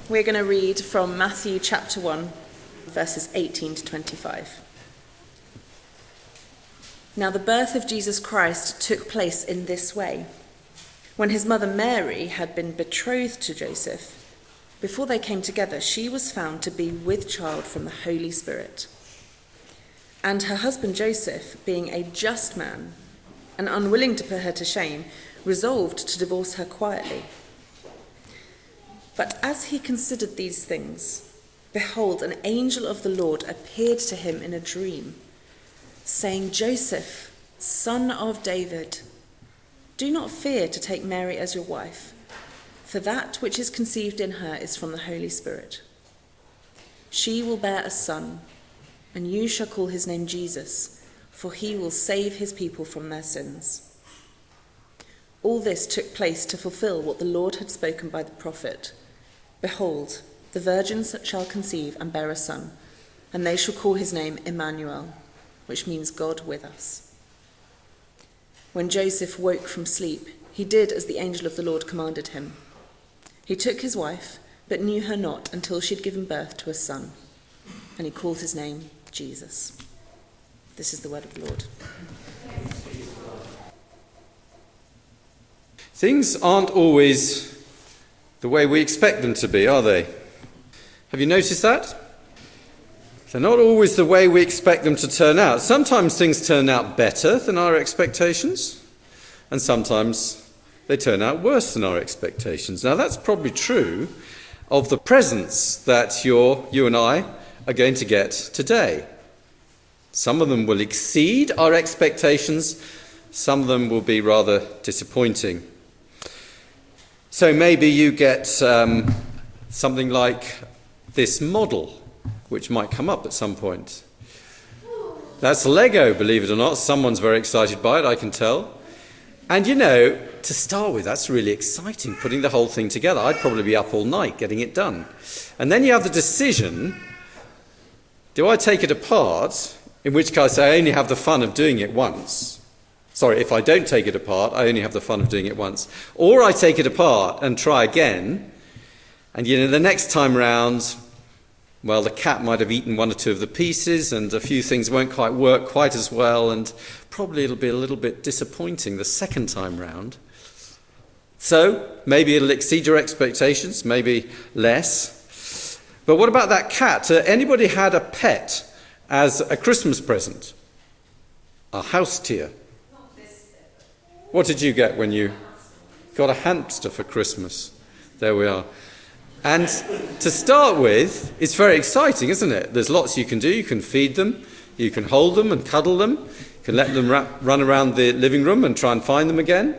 We're going to read from Matthew chapter 1, verses 18 to 25. Now the birth of Jesus Christ took place in this way. When his mother Mary had been betrothed to Joseph, before they came together, she was found to be with child from the Holy Spirit. And her husband Joseph, being a just man and unwilling to put her to shame, resolved to divorce her quietly. But as he considered these things, behold, an angel of the Lord appeared to him in a dream, saying, Joseph, son of David, do not fear to take Mary as your wife, for that which is conceived in her is from the Holy Spirit. She will bear a son, and you shall call his name Jesus, for he will save his people from their sins. All this took place to fulfill what the Lord had spoken by the prophet. Behold, the virgins shall conceive and bear a son, and they shall call his name Emmanuel, which means God with us. When Joseph woke from sleep, he did as the angel of the Lord commanded him. He took his wife, but knew her not until she had given birth to a son, and he called his name Jesus. This is the word of the Lord. Things aren't always the way we expect them to be, are they? Have you noticed that? They're not always the way we expect them to turn out. Sometimes things turn out better than our expectations, and sometimes they turn out worse than our expectations. Now, that's probably true of the presents that you and I are going to get today. Some of them will exceed our expectations, some of them will be rather disappointing. So maybe you get something like this model, which might come up at some point. That's Lego, believe it or not. Someone's very excited by it, I can tell. And to start with, that's really exciting, putting the whole thing together. I'd probably be up all night getting it done. And then you have the decision, do I take it apart, in which case I only have the fun of doing it once. Sorry, if I don't take it apart, I only have the fun of doing it once. Or I take it apart and try again, and the next time round, well, the cat might have eaten one or two of the pieces, and a few things won't quite work quite as well, and probably it'll be a little bit disappointing the second time round. So, maybe it'll exceed your expectations, maybe less. But what about that cat? Anybody had a pet as a Christmas present? A house tier? What did you get when you got a hamster for Christmas? There we are. And to start with, it's very exciting, isn't it? There's lots you can do. You can feed them, you can hold them and cuddle them, you can let them run around the living room and try and find them again.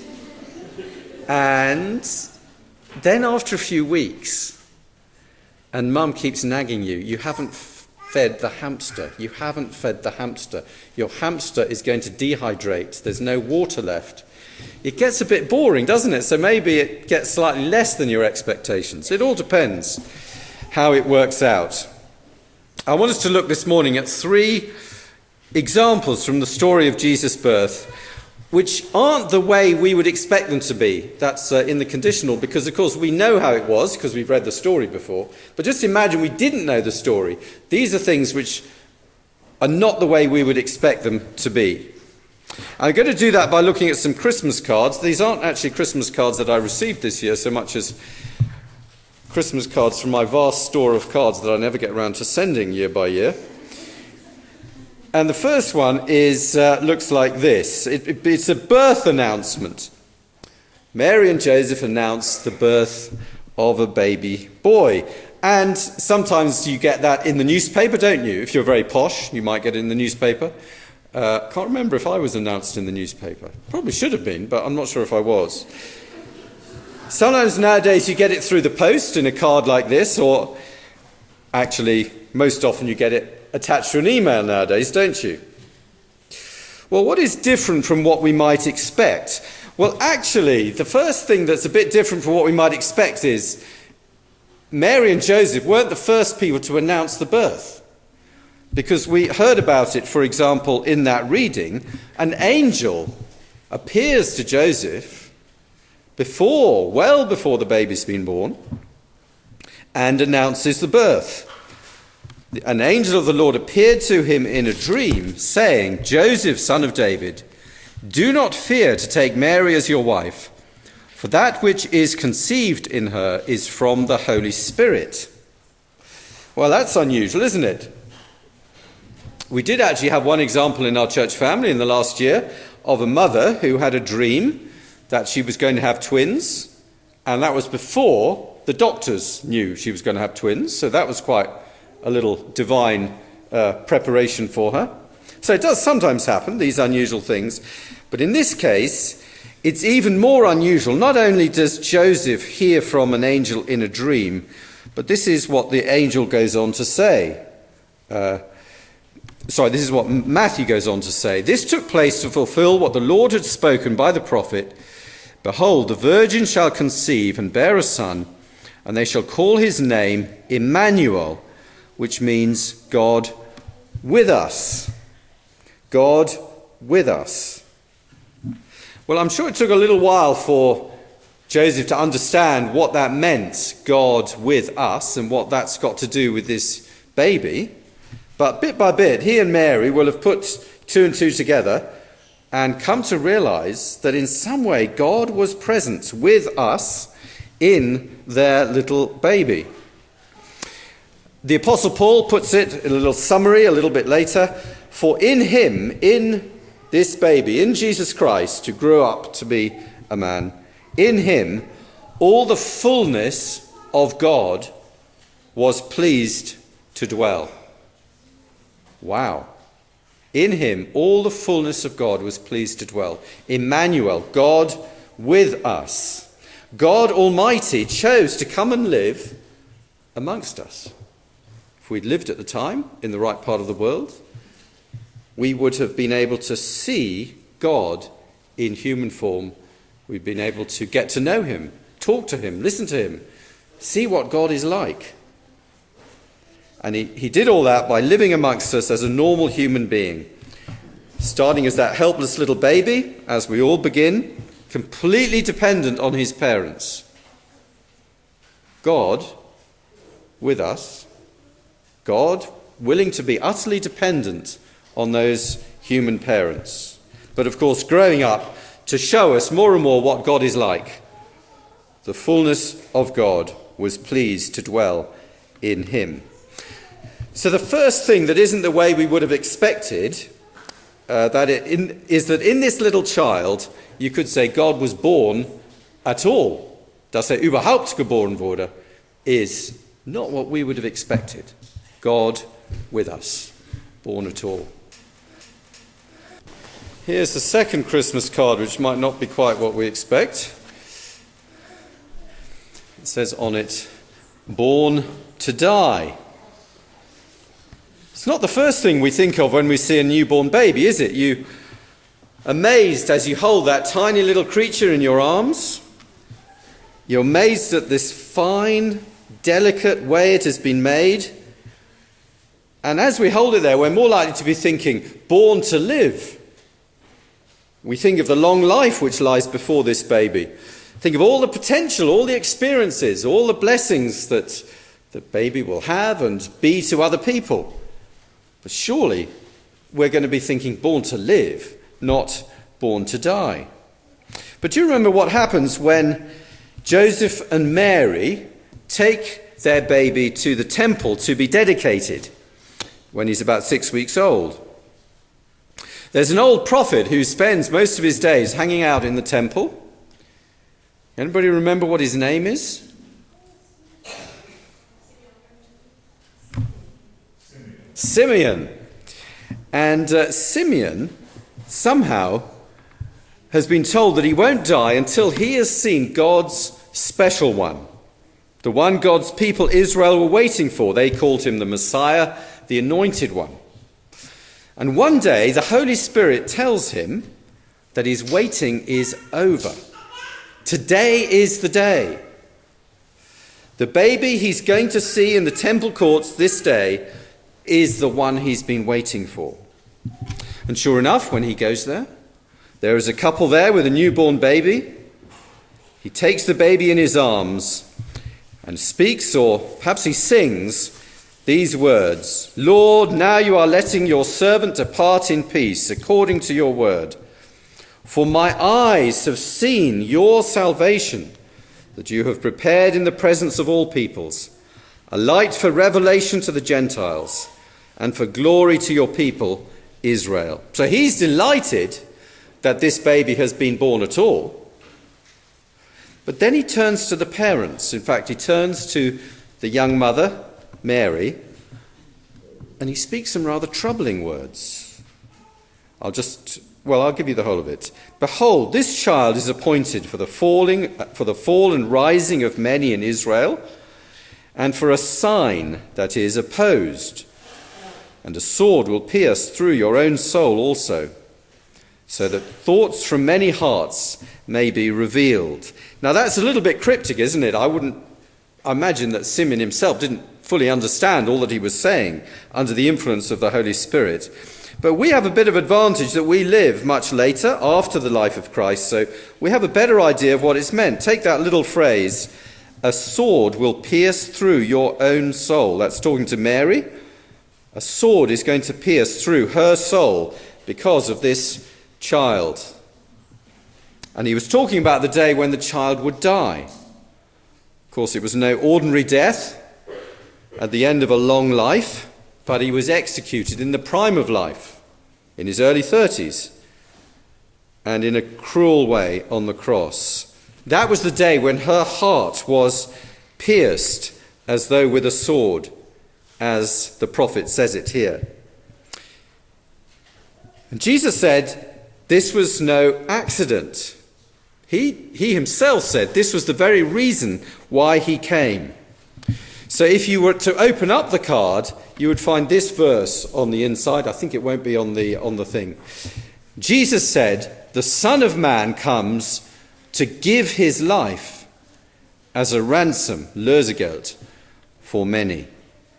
And then after a few weeks, and Mum keeps nagging you, you haven't fed the hamster. You haven't fed the hamster. Your hamster is going to dehydrate. There's no water left. It gets a bit boring, doesn't it? So maybe it gets slightly less than your expectations. It all depends how it works out. I want us to look this morning at 3 examples from the story of Jesus' birth, which aren't the way we would expect them to be. That's in the conditional, because of course we know how it was, because we've read the story before. But just imagine we didn't know the story. These are things which are not the way we would expect them to be. I'm going to do that by looking at some Christmas cards. These aren't actually Christmas cards that I received this year so much as Christmas cards from my vast store of cards that I never get around to sending year by year. And the first one is looks like this. It's a birth announcement. Mary and Joseph announced the birth of a baby boy. And sometimes you get that in the newspaper, don't you? If you're very posh, you might get it in the newspaper. Can't remember if I was announced in the newspaper. Probably should have been, but I'm not sure if I was. Sometimes nowadays you get it through the post in a card like this, or actually most often you get it attached to an email nowadays, don't you? Well, what is different from what we might expect? Well, actually, the first thing that's a bit different from what we might expect is Mary and Joseph weren't the first people to announce the birth. Because we heard about it, for example, in that reading. An angel appears to Joseph well before the baby's been born, and announces the birth. An angel of the Lord appeared to him in a dream, saying, Joseph, son of David, do not fear to take Mary as your wife, for that which is conceived in her is from the Holy Spirit. Well, that's unusual, isn't it? We did actually have one example in our church family in the last year of a mother who had a dream that she was going to have twins, and that was before the doctors knew she was going to have twins, so that was quite a little divine preparation for her. So it does sometimes happen, these unusual things, but in this case, it's even more unusual. Not only does Joseph hear from an angel in a dream, but this is what the angel goes on to say. This is what Matthew goes on to say. This took place to fulfill what the Lord had spoken by the prophet. Behold, the virgin shall conceive and bear a son, and they shall call his name Emmanuel, which means God with us. God with us. Well, I'm sure it took a little while for Joseph to understand what that meant, God with us, and what that's got to do with this baby. But bit by bit, he and Mary will have put two and two together and come to realize that in some way God was present with us in their little baby. The Apostle Paul puts it in a little summary a little bit later. For in him, in this baby, in Jesus Christ, who grew up to be a man, in him, all the fullness of God was pleased to dwell. Wow. In him, all the fullness of God was pleased to dwell. Emmanuel, God with us. God Almighty chose to come and live amongst us. If we'd lived at the time in the right part of the world, we would have been able to see God in human form. We'd been able to get to know him, talk to him, listen to him, see what God is like. And he did all that by living amongst us as a normal human being, starting as that helpless little baby, as we all begin, completely dependent on his parents. God with us, God willing to be utterly dependent on those human parents. But of course, growing up to show us more and more what God is like. The fullness of God was pleased to dwell in him. So the first thing that isn't the way we would have expected, is that in this little child, you could say God was born at all. Dass überhaupt geboren wurde, is not what we would have expected. God with us, born at all. Here's the second Christmas card, which might not be quite what we expect. It says on it, born to die. It's not the first thing we think of when we see a newborn baby, is it? You amazed as you hold that tiny little creature in your arms. You're amazed at this fine, delicate way it has been made. And as we hold it there, we're more likely to be thinking, born to live. We think of the long life which lies before this baby. Think of all the potential, all the experiences, all the blessings that the baby will have and be to other people. But surely we're going to be thinking born to live, not born to die. But do you remember what happens when Joseph and Mary take their baby to the temple to be dedicated when he's about 6 weeks old? There's an old prophet who spends most of his days hanging out in the temple. Anybody remember what his name is? Simeon. And Simeon somehow has been told that he won't die until he has seen God's special one, the one God's people Israel were waiting for. They called him the Messiah, the Anointed One. And one day the Holy Spirit tells him that his waiting is over. Today is the day. The baby he's going to see in the temple courts this day is the one he's been waiting for. And sure enough, when he goes there is a couple there with a newborn baby. He takes the baby in his arms and speaks, or perhaps he sings, these words, "Lord, now you are letting your servant depart in peace, according to your word. For my eyes have seen your salvation, that you have prepared in the presence of all peoples, a light for revelation to the Gentiles, and for glory to your people, Israel." So he's delighted that this baby has been born at all. But then he turns to the parents. In fact, he turns to the young mother, Mary, and he speaks some rather troubling words. I'll give you the whole of it. "Behold, this child is appointed for the fall and rising of many in Israel, and for a sign that is opposed. And a sword will pierce through your own soul also, so that thoughts from many hearts may be revealed." Now that's a little bit cryptic, isn't it? I imagine that Simeon himself didn't fully understand all that he was saying under the influence of the Holy Spirit. But we have a bit of advantage that we live much later, after the life of Christ, so we have a better idea of what it's meant. Take that little phrase, "A sword will pierce through your own soul." That's talking to Mary. A sword is going to pierce through her soul because of this child. And he was talking about the day when the child would die. Of course, it was no ordinary death at the end of a long life, but he was executed in the prime of life, in his early 30s, and in a cruel way on the cross. That was the day when her heart was pierced as though with a sword, as the prophet says it here. And Jesus said this was no accident. He himself said this was the very reason why he came. So if you were to open up the card, you would find this verse on the inside. I think it won't be on the thing. Jesus said, "The Son of Man comes to give his life as a ransom, Lösegeld, for many."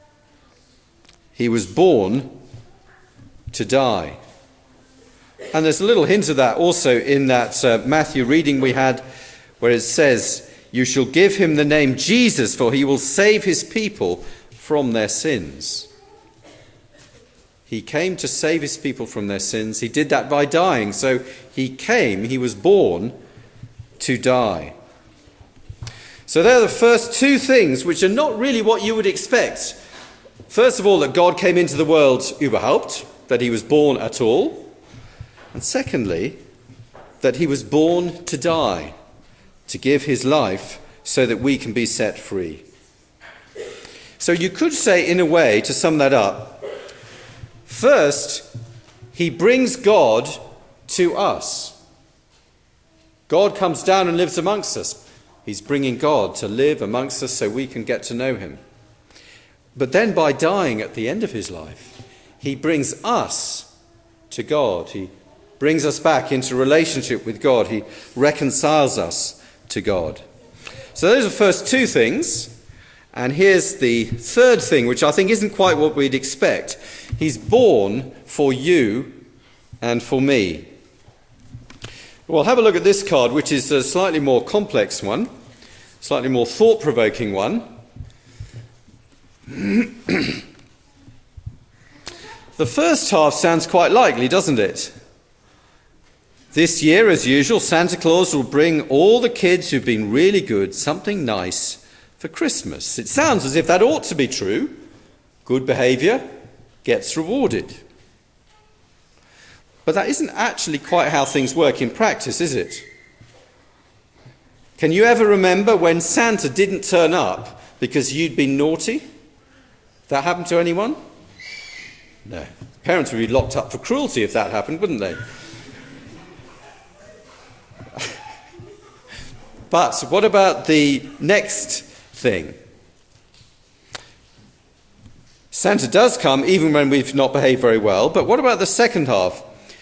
He was born to die. And there's a little hint of that also in that Matthew reading we had, where it says, "You shall give him the name Jesus, for he will save his people from their sins." He came to save his people from their sins. He did that by dying. So he was born to die. So there are the first two things which are not really what you would expect. First of all, that God came into the world überhaupt, that he was born at all. And secondly, that he was born to die, to give his life so that we can be set free. So you could say, in a way, to sum that up, first, he brings God to us. God comes down and lives amongst us. He's bringing God to live amongst us so we can get to know him. But then by dying at the end of his life, he brings us to God. He brings us back into relationship with God. He reconciles us to God. So those are the first two things. And here's the third thing, which I think isn't quite what we'd expect. He's born for you and for me. Well, have a look at this card, which is a slightly more complex one, slightly more thought-provoking one. The first half sounds quite likely, doesn't it? This year, as usual, Santa Claus will bring all the kids who've been really good something nice for Christmas. It sounds as if that ought to be true. Good behaviour gets rewarded. But that isn't actually quite how things work in practice, is it? Can you ever remember when Santa didn't turn up because you'd been naughty? That happened to anyone? No. Parents would be locked up for cruelty if that happened, wouldn't they? But what about the next thing? Santa does come even when we've not behaved very well, but what about the second half?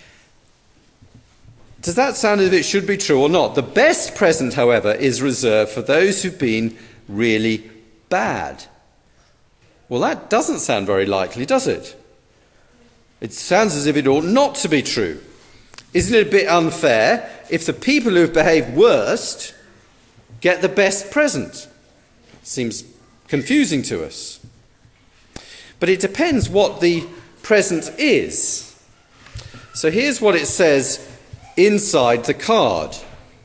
Does that sound as if it should be true or not? The best present, however, is reserved for those who've been really bad. Well, that doesn't sound very likely, does it? It sounds as if it ought not to be true. Isn't it a bit unfair if the people who've behaved worst get the best present? Seems confusing to us. But it depends what the present is. So here's what it says inside the card.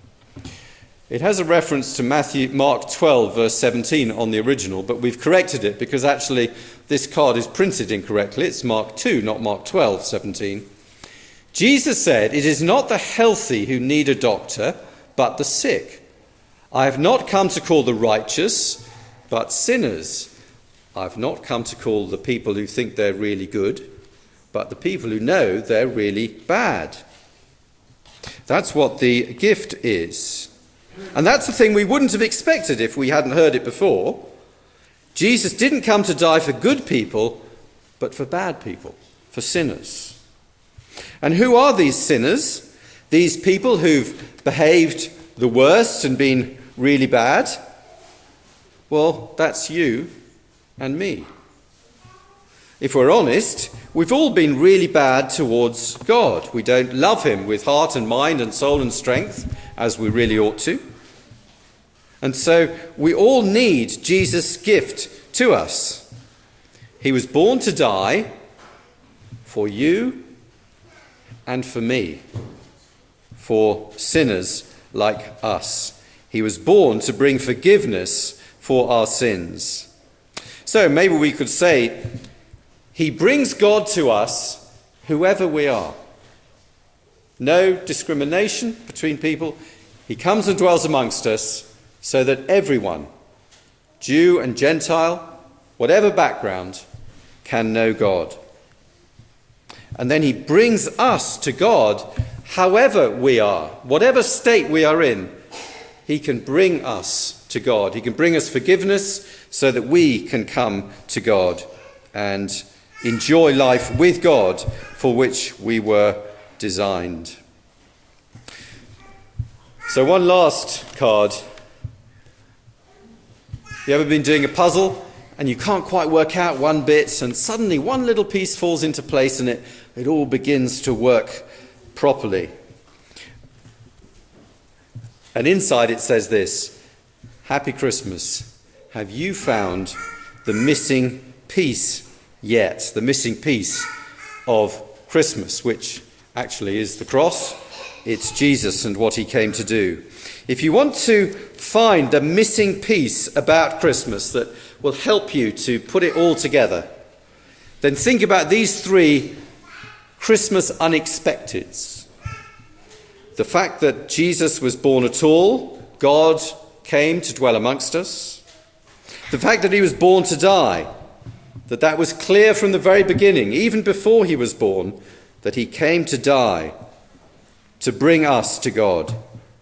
It has a reference to Mark 12, verse 17 on the original, but we've corrected it because actually this card is printed incorrectly. It's Mark 2, not Mark 12, 17. Jesus said, "It is not the healthy who need a doctor, but the sick. I have not come to call the righteous, but sinners. I've not come to call the people who think they're really good, but the people who know they're really bad." That's what the gift is. And that's the thing we wouldn't have expected if we hadn't heard it before. Jesus didn't come to die for good people, but for bad people, for sinners. And who are these sinners? These people who've behaved the worst and been really bad? Well, that's you and me. If we're honest, we've all been really bad towards God. We don't love him with heart and mind and soul and strength as we really ought to. And so we all need Jesus' gift to us. He was born to die for you and for me, for sinners like us. He was born to bring forgiveness for our sins. So maybe we could say, he brings God to us, whoever we are. No discrimination between people. He comes and dwells amongst us so that everyone, Jew and Gentile, whatever background, can know God. And then he brings us to God, however we are, whatever state we are in. He can bring us to God. He can bring us forgiveness so that we can come to God and enjoy life with God for which we were designed. So one last card. You ever been doing a puzzle and you can't quite work out one bit and suddenly one little piece falls into place and it all begins to work properly? And inside it says this: Happy Christmas. Have you found the missing piece yet? The missing piece of Christmas, which actually is the cross. It's Jesus and what he came to do. If you want to find the missing piece about Christmas that will help you to put it all together, then think about these three Christmas unexpecteds. The fact that Jesus was born at all, God came to dwell amongst us. The fact that he was born to die, that was clear from the very beginning, even before he was born, that he came to die to bring us to God.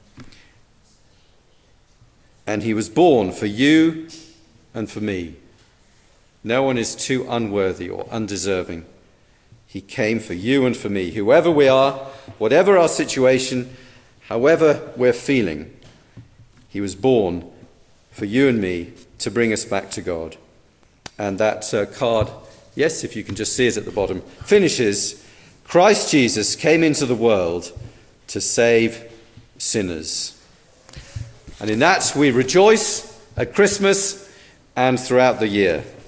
And he was born for you and for me. No one is too unworthy or undeserving. He came for you and for me. Whoever we are, whatever our situation, however we're feeling, he was born for you and me to bring us back to God. And that card, yes, if you can just see it at the bottom, finishes, Christ Jesus came into the world to save sinners. And in that we rejoice at Christmas and throughout the year.